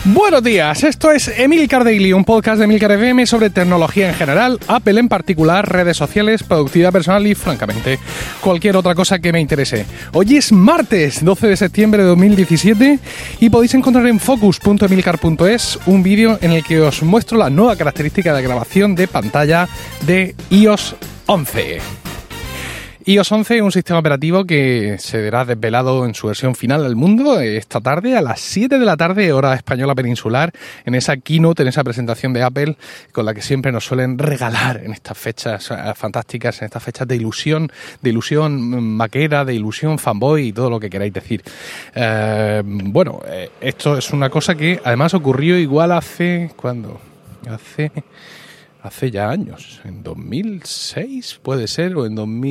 Buenos días, esto es Emilcar Daily, un podcast de Emilcar FM sobre tecnología en general, Apple en particular, redes sociales, productividad personal y, francamente, cualquier otra cosa que me interese. Hoy es martes, 12 de septiembre de 2017 y podéis encontrar en focus.emilcar.es un vídeo en el que os muestro la nueva característica de grabación de pantalla de iOS 11. iOS 11 es un sistema operativo que se verá desvelado en su versión final al mundo esta tarde a las 7 de la tarde, hora española peninsular, en esa keynote, en esa presentación de Apple con la que siempre nos suelen regalar en estas fechas fantásticas, en estas fechas de ilusión maquera, de ilusión fanboy y todo lo que queráis decir. Esto es una cosa que además ocurrió igual hace ya años, en 2006 puede ser, o en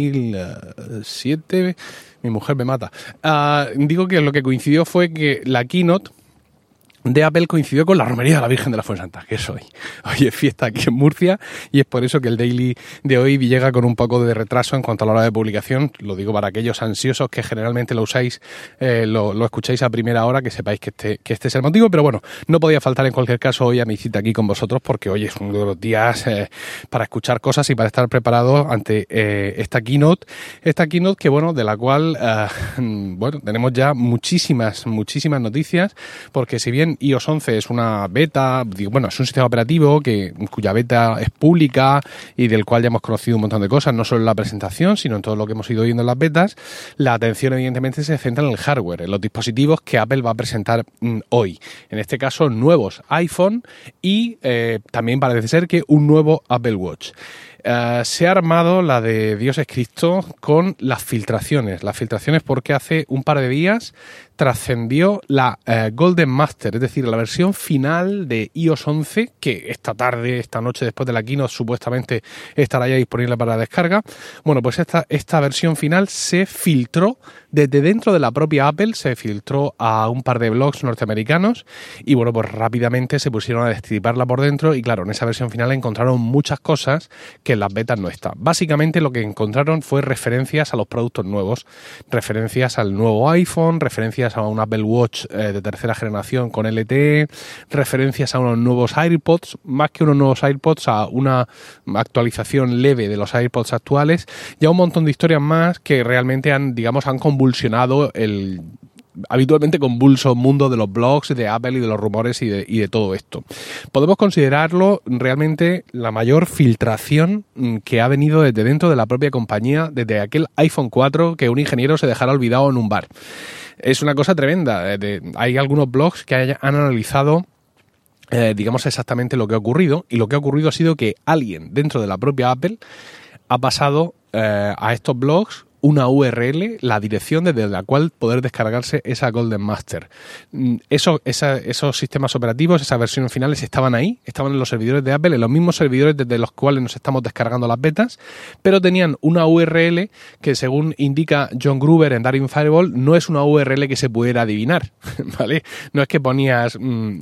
2007, mi mujer me mata. Digo que lo que coincidió fue que la keynote de Apple coincidió con la romería de la Virgen de la Fuensanta, que es hoy. Hoy es fiesta aquí en Murcia y es por eso que el daily de hoy llega con un poco de retraso en cuanto a la hora de publicación. Lo digo para aquellos ansiosos que generalmente lo usáis, lo escucháis a primera hora, que sepáis que este es el motivo. Pero bueno, no podía faltar en cualquier caso hoy a mi cita aquí con vosotros porque hoy es uno de los días para escuchar cosas y para estar preparado ante esta keynote. Esta keynote que, de la cual, tenemos ya muchísimas noticias, porque si bien iOS 11 es una beta, es un sistema operativo cuya beta es pública y del cual ya hemos conocido un montón de cosas, no solo en la presentación, sino en todo lo que hemos ido viendo en las betas. La atención evidentemente se centra en el hardware, en los dispositivos que Apple va a presentar hoy. En este caso, nuevos iPhone y también parece ser que un nuevo Apple Watch. Se ha armado la de Dios es Cristo con las filtraciones. Las filtraciones porque hace un par de días trascendió la Golden Master, es decir, la versión final de iOS 11, que esta noche, después de la keynote, supuestamente estará ya disponible para descarga. Bueno, pues esta versión final se filtró desde dentro de la propia Apple, se filtró a un par de blogs norteamericanos y pues rápidamente se pusieron a destriparla por dentro y claro, en esa versión final encontraron muchas cosas que en las betas no están. Básicamente lo que encontraron fue referencias a los productos nuevos, referencias al nuevo iPhone, referencias a un Apple Watch de tercera generación con LTE, referencias a unos nuevos AirPods, más que unos nuevos AirPods, a una actualización leve de los AirPods actuales y a un montón de historias más que realmente han convulsionado el habitualmente convulso mundo de los blogs, de Apple y de los rumores y de todo esto. Podemos considerarlo realmente la mayor filtración que ha venido desde dentro de la propia compañía, desde aquel iPhone 4 que un ingeniero se dejara olvidado en un bar. Es una cosa tremenda. Hay algunos blogs que han analizado exactamente lo que ha ocurrido, y lo que ha ocurrido ha sido que alguien dentro de la propia Apple ha pasado a estos blogs una URL, la dirección desde la cual poder descargarse esa Golden Master. Esos sistemas operativos, esas versiones finales estaban ahí, estaban en los servidores de Apple, en los mismos servidores desde los cuales nos estamos descargando las betas, pero tenían una URL que, según indica John Gruber en Daring Fireball, no es una URL que se pudiera adivinar, ¿vale? No es que ponías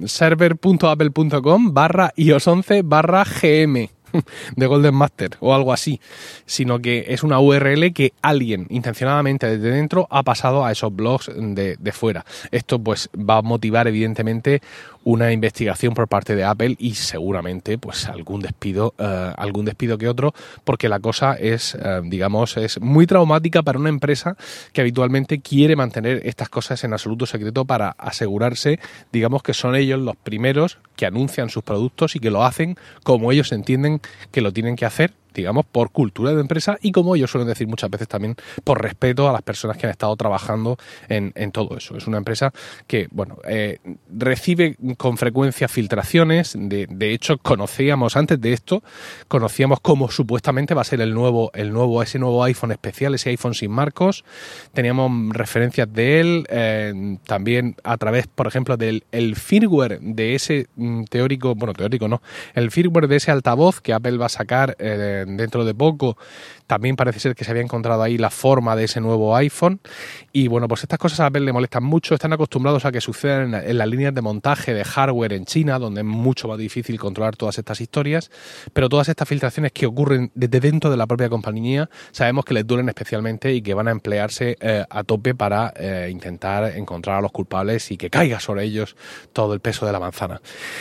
server.apple.com/iOS11/gm de Golden Master o algo así, sino que es una URL que alguien intencionadamente desde dentro ha pasado a esos blogs de fuera. Esto pues va a motivar evidentemente una investigación por parte de Apple y seguramente pues algún despido que otro, porque la cosa es muy traumática para una empresa que habitualmente quiere mantener estas cosas en absoluto secreto para asegurarse, que son ellos los primeros que anuncian sus productos y que lo hacen como ellos entienden que lo tienen que hacer, por cultura de empresa y, como ellos suelen decir muchas veces, también por respeto a las personas que han estado trabajando en todo eso. Es una empresa que, recibe con frecuencia filtraciones. De hecho, antes de esto, conocíamos cómo supuestamente va a ser ese nuevo iPhone especial, ese iPhone sin marcos. Teníamos referencias de él, también a través, por ejemplo, del firmware de ese el firmware de ese altavoz que Apple va a sacar dentro de poco también parece ser que se había encontrado ahí la forma de ese nuevo iPhone. Y bueno, pues estas cosas a Apple le molestan mucho. Están acostumbrados a que sucedan en las líneas de montaje de hardware en China, donde es mucho más difícil controlar todas estas historias. Pero todas estas filtraciones que ocurren desde dentro de la propia compañía, sabemos que les duelen especialmente y que van a emplearse a tope para intentar encontrar a los culpables y que caiga sobre ellos todo el peso de la manzana.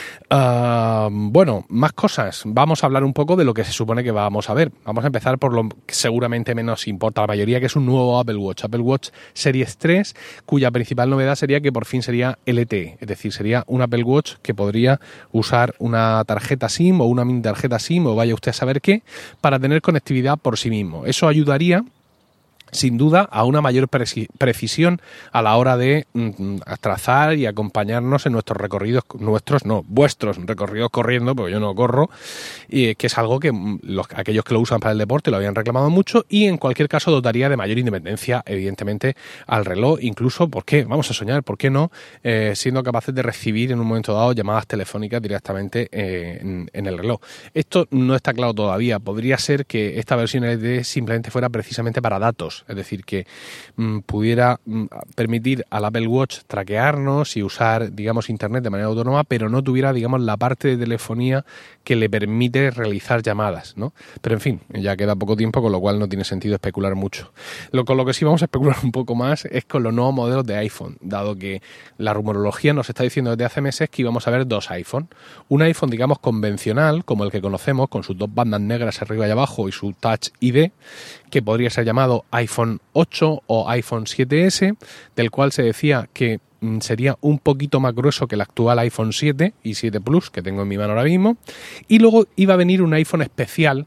Bueno, más cosas. Vamos a hablar un poco de lo que se supone que vamos a ver. Vamos a empezar por lo que seguramente menos importa a la mayoría, que es un nuevo Apple Watch. Apple Watch Series 3, cuya principal novedad sería que por fin sería LTE. Es decir, sería un Apple Watch que podría usar una tarjeta SIM o una mini tarjeta SIM o vaya usted a saber qué, para tener conectividad por sí mismo. Eso ayudaría sin duda a una mayor precisión a la hora de trazar y acompañarnos en nuestros recorridos, vuestros recorridos corriendo, porque yo no corro, y que es algo que aquellos que lo usan para el deporte lo habían reclamado mucho, y en cualquier caso dotaría de mayor independencia, evidentemente, al reloj, incluso, ¿por qué? Vamos a soñar, ¿por qué no? Siendo capaces de recibir en un momento dado llamadas telefónicas directamente en el reloj. Esto no está claro todavía, podría ser que esta versión LTE simplemente fuera precisamente para datos. Es decir, que pudiera permitir al Apple Watch traquearnos y usar, digamos, Internet de manera autónoma, pero no tuviera, digamos, la parte de telefonía que le permite realizar llamadas, ¿no? Pero, en fin, ya queda poco tiempo, con lo cual no tiene sentido especular mucho. Con lo que sí vamos a especular un poco más es con los nuevos modelos de iPhone, dado que la rumorología nos está diciendo desde hace meses que íbamos a ver dos iPhone. Un iPhone, digamos, convencional, como el que conocemos, con sus dos bandas negras arriba y abajo y su Touch ID, que podría ser llamado iPhone 8 o iPhone 7S, del cual se decía que sería un poquito más grueso que el actual iPhone 7 y 7 Plus que tengo en mi mano ahora mismo, y luego iba a venir un iPhone especial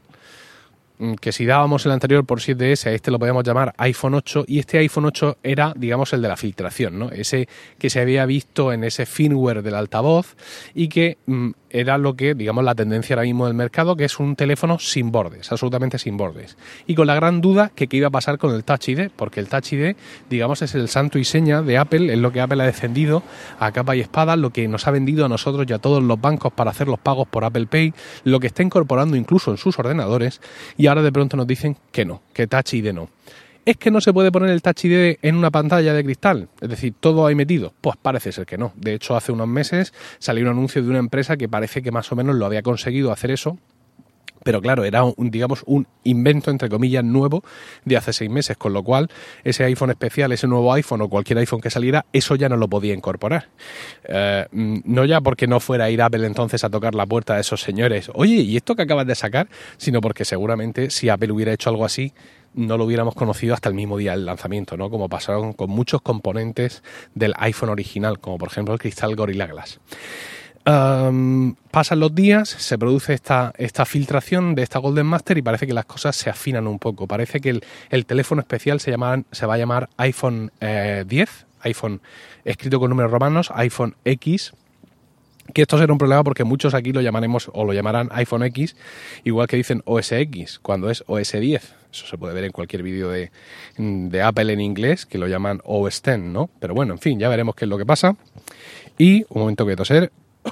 que si dábamos el anterior por 7S, a este lo podíamos llamar iPhone 8, y este iPhone 8 era, digamos, el de la filtración, ¿no? Ese que se había visto en ese firmware del altavoz y que era lo que, digamos, la tendencia ahora mismo del mercado, que es un teléfono sin bordes, absolutamente sin bordes. Y con la gran duda que qué iba a pasar con el Touch ID, porque el Touch ID, digamos, es el santo y seña de Apple, es lo que Apple ha defendido a capa y espada, lo que nos ha vendido a nosotros y a todos los bancos para hacer los pagos por Apple Pay, lo que está incorporando incluso en sus ordenadores, y ahora de pronto nos dicen que no, que Touch ID no. ¿Es que no se puede poner el Touch ID en una pantalla de cristal? Es decir, ¿todo ahí metido? Pues parece ser que no. De hecho, hace unos meses salió un anuncio de una empresa que parece que más o menos lo había conseguido hacer eso, pero claro, era un invento, entre comillas, nuevo de hace 6 meses, con lo cual ese iPhone especial, ese nuevo iPhone o cualquier iPhone que saliera, eso ya no lo podía incorporar. No ya porque no fuera a ir Apple entonces a tocar la puerta de esos señores, oye, ¿y esto que acabas de sacar? Sino porque seguramente si Apple hubiera hecho algo así, no lo hubiéramos conocido hasta el mismo día del lanzamiento, ¿no? Como pasaron con muchos componentes del iPhone original, como por ejemplo el cristal Gorilla Glass. Pasan los días, se produce esta filtración de esta Golden Master y parece que las cosas se afinan un poco. Parece que el teléfono especial se va a llamar iPhone 10, iPhone escrito con números romanos, iPhone X, que esto será un problema porque muchos aquí lo llamaremos o lo llamarán iPhone X, igual que dicen OS X, cuando es OS 10. Eso se puede ver en cualquier vídeo de Apple en inglés, que lo llaman OS X, ¿no? Pero bueno, en fin, ya veremos qué es lo que pasa. Y, un momento que toser.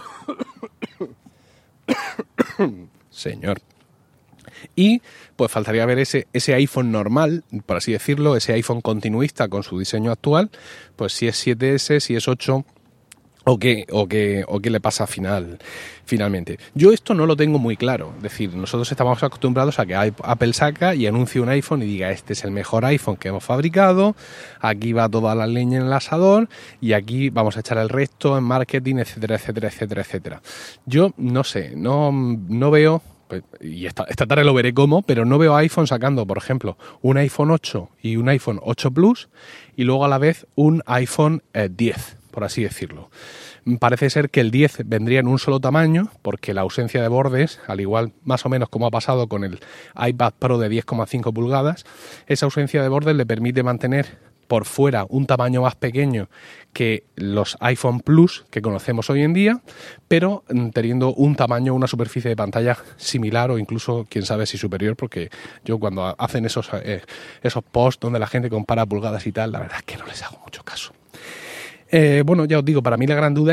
Señor. Y pues faltaría ver ese iPhone normal, por así decirlo, ese iPhone continuista con su diseño actual, pues si es 7S, si es 8 o qué le pasa finalmente. Yo esto no lo tengo muy claro, es decir, nosotros estamos acostumbrados a que Apple saca y anuncie un iPhone y diga, este es el mejor iPhone que hemos fabricado, aquí va toda la leña en el asador y aquí vamos a echar el resto en marketing, etcétera, etcétera, etcétera, etcétera. Yo no sé, no veo, y esta tarde lo veré cómo, pero no veo a iPhone sacando, por ejemplo, un iPhone 8 y un iPhone 8 Plus y luego a la vez un iPhone 10, por así decirlo. Parece ser que el 10 vendría en un solo tamaño, porque la ausencia de bordes, al igual más o menos como ha pasado con el iPad Pro de 10,5 pulgadas, esa ausencia de bordes le permite mantener por fuera un tamaño más pequeño que los iPhone Plus que conocemos hoy en día, pero teniendo un tamaño, una superficie de pantalla similar o incluso, quién sabe si superior, porque yo cuando hacen esos posts donde la gente compara pulgadas y tal, la verdad es que no les hago mucho caso. Bueno, ya os digo, para mí la gran duda es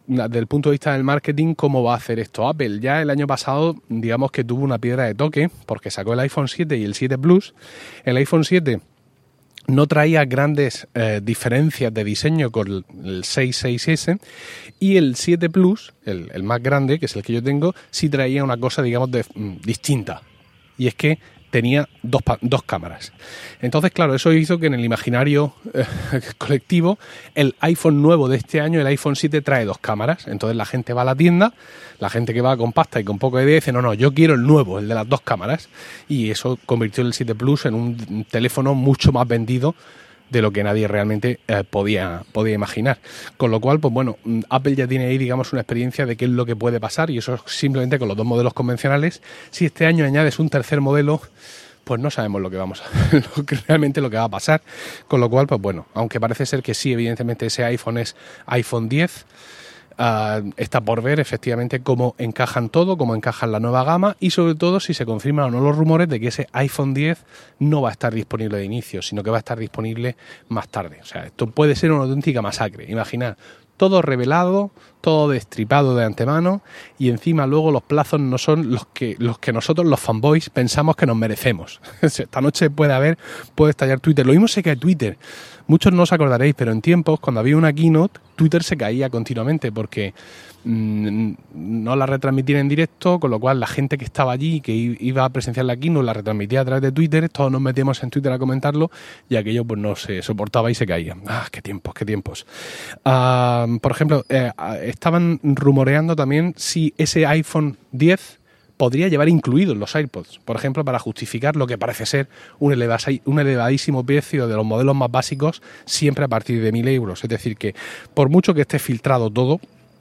desde el punto de vista del marketing, ¿cómo va a hacer esto Apple? Ya el año pasado, digamos que tuvo una piedra de toque, porque sacó el iPhone 7 y el 7 Plus. El iPhone 7 no traía grandes diferencias de diseño con el 6S, y el 7 Plus, el más grande, que es el que yo tengo, sí traía una cosa, digamos, distinta. Y es que tenía dos cámaras. Entonces, claro, eso hizo que en el imaginario colectivo el iPhone nuevo de este año, el iPhone 7, trae 2 cámaras. Entonces la gente va a la tienda, la gente que va con pasta y con poco de idea dice, no, yo quiero el nuevo, el de las 2 cámaras. Y eso convirtió el 7 Plus en un teléfono mucho más vendido de lo que nadie realmente podía imaginar. Con lo cual, pues bueno, Apple ya tiene ahí, digamos, una experiencia de qué es lo que puede pasar, y eso simplemente con los 2 modelos convencionales. Si este año añades un tercer modelo, pues no sabemos lo que realmente lo que va a pasar. Con lo cual, pues bueno, aunque parece ser que sí, evidentemente ese iPhone es iPhone 10, está por ver efectivamente cómo encajan todo, cómo encajan la nueva gama, y sobre todo si se confirman o no los rumores de que ese iPhone 10 no va a estar disponible de inicio, sino que va a estar disponible más tarde. O sea, esto puede ser una auténtica masacre. Imaginad, todo revelado, todo destripado de antemano, y encima luego los plazos no son los que nosotros los fanboys pensamos que nos merecemos. Esta noche puede estallar Twitter. Lo mismo se cae Twitter. Muchos no os acordaréis, pero en tiempos, cuando había una keynote, Twitter se caía continuamente porque no la retransmitían en directo, con lo cual la gente que estaba allí, que iba a presenciar la keynote, la retransmitía a través de Twitter, todos nos metíamos en Twitter a comentarlo, y aquello pues no se soportaba y se caía. ¡Qué tiempos, qué tiempos! Por ejemplo, estaban rumoreando también si ese iPhone 10 podría llevar incluidos los AirPods, por ejemplo, para justificar lo que parece ser un elevadísimo precio de los modelos más básicos, siempre a partir de 1.000 euros. Es decir, que por mucho que esté filtrado todo,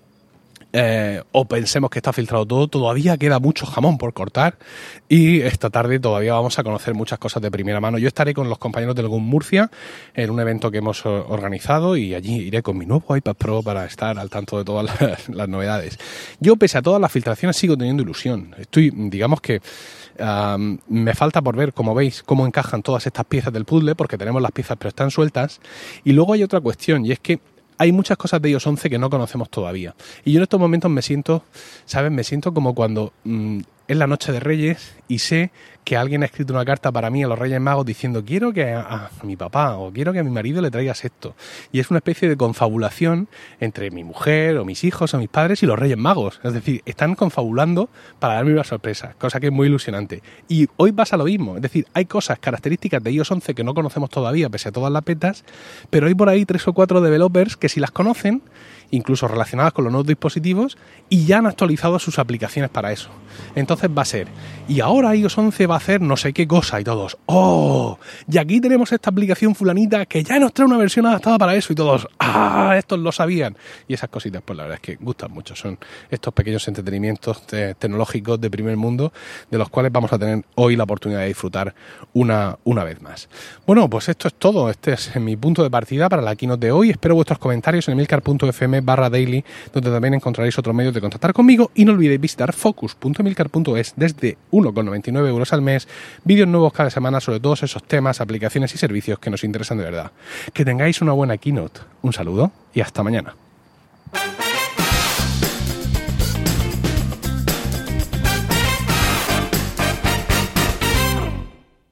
o pensemos que está filtrado todo, todavía queda mucho jamón por cortar, y esta tarde todavía vamos a conocer muchas cosas de primera mano. Yo estaré con los compañeros del GUM Murcia en un evento que hemos organizado, y allí iré con mi nuevo iPad Pro para estar al tanto de todas las novedades. Yo, pese a todas las filtraciones, sigo teniendo ilusión. Digamos que me falta por ver, como veis, cómo encajan todas estas piezas del puzzle, porque tenemos las piezas pero están sueltas. Y luego hay otra cuestión, y es que hay muchas cosas de iOS 11 que no conocemos todavía. Y yo en estos momentos me siento como cuando es la noche de Reyes y sé que alguien ha escrito una carta para mí a los Reyes Magos diciendo quiero que a mi papá o quiero que a mi marido le traigas esto. Y es una especie de confabulación entre mi mujer o mis hijos o mis padres y los Reyes Magos. Es decir, están confabulando para darme una sorpresa, cosa que es muy ilusionante. Y hoy pasa lo mismo. Es decir, hay cosas, características de iOS 11 que no conocemos todavía, pese a todas las betas, pero hay por ahí 3 o 4 developers que si las conocen, incluso relacionadas con los nuevos dispositivos, y ya han actualizado sus aplicaciones para eso. Entonces va a ser, y ahora iOS 11 va a hacer no sé qué cosa, y todos, ¡oh! Y aquí tenemos esta aplicación fulanita que ya nos trae una versión adaptada para eso, y todos, ¡ah! Estos lo sabían. Y esas cositas, pues la verdad es que gustan mucho. Son estos pequeños entretenimientos tecnológicos de primer mundo, de los cuales vamos a tener hoy la oportunidad de disfrutar una vez más. Bueno, pues esto es todo. Este es mi punto de partida para la keynote de hoy. Espero vuestros comentarios en emilcar.fm/daily, donde también encontraréis otros medios de contactar conmigo, y no olvidéis visitar focus.emilcar.es desde 1,99 euros al mes, vídeos nuevos cada semana sobre todos esos temas, aplicaciones y servicios que nos interesan de verdad. Que tengáis una buena keynote. Un saludo y hasta mañana.